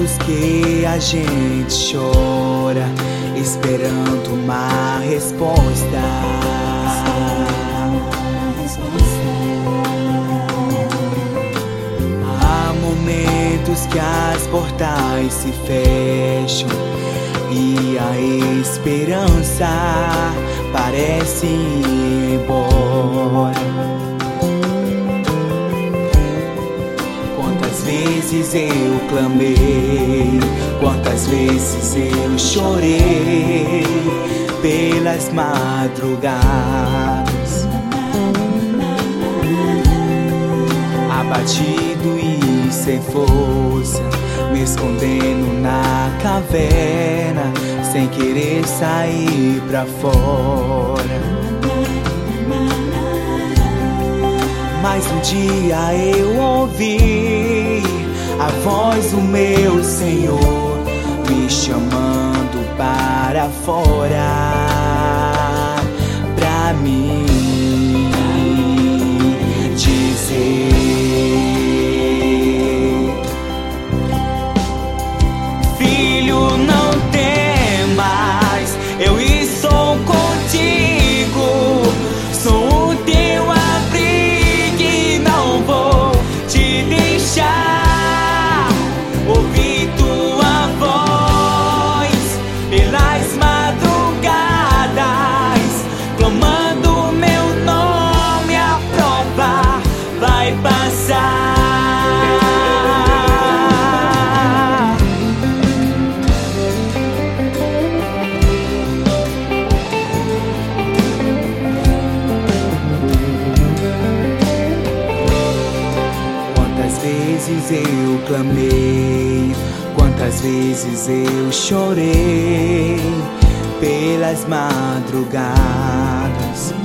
momentos que a gente chora, esperando uma resposta. Há momentos que as portais se fecham e a esperança parece ir embora. Quantas vezes eu clamei, quantas vezes eu chorei pelas madrugadas, abatido e sem força, me escondendo na caverna, sem querer sair pra fora. Mas um dia eu ouvi a voz do meu Senhor me chamando para fora, pra mim dizer: filho, não temas, eu estou contigo, sou o teu abrigo e não vou te deixar. Ouvi tua voz pelas madrugadas, clamando meu nome, a prova vai passar. Quantas vezes eu clamei, quantas vezes eu chorei pelas madrugadas,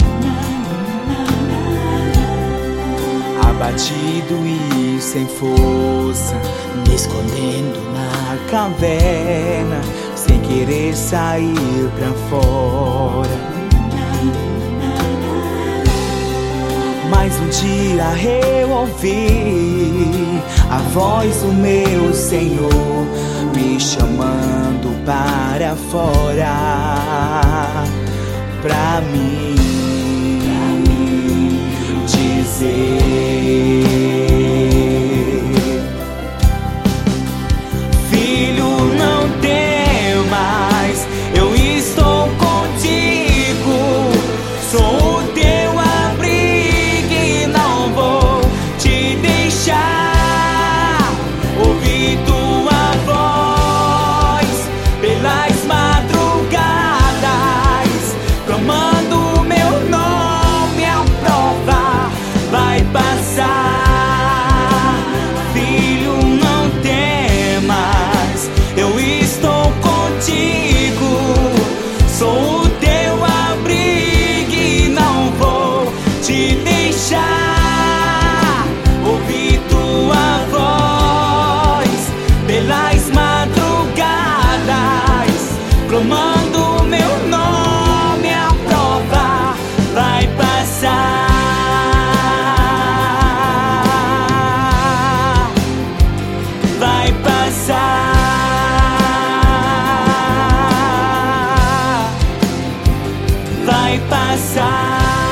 abatido e sem força, me escondendo na caverna, sem querer sair pra fora. Mas um dia eu ouvi a voz do meu Senhor me chamando para fora, pra mim dizer: filho, não temas, eu estou contigo, sou o teu abrigo e não vou te deixar. Ouvi tua voz pelas madrugadas, clamando meu nome, a prova vai passar. Filho, não temas, eu estou contigo, sou o teu abrigo e não vou te deixar. Ouvi tua voz pelas madrugadas, clamando meu nome, a prova vai passar. Vai passar, vai passar.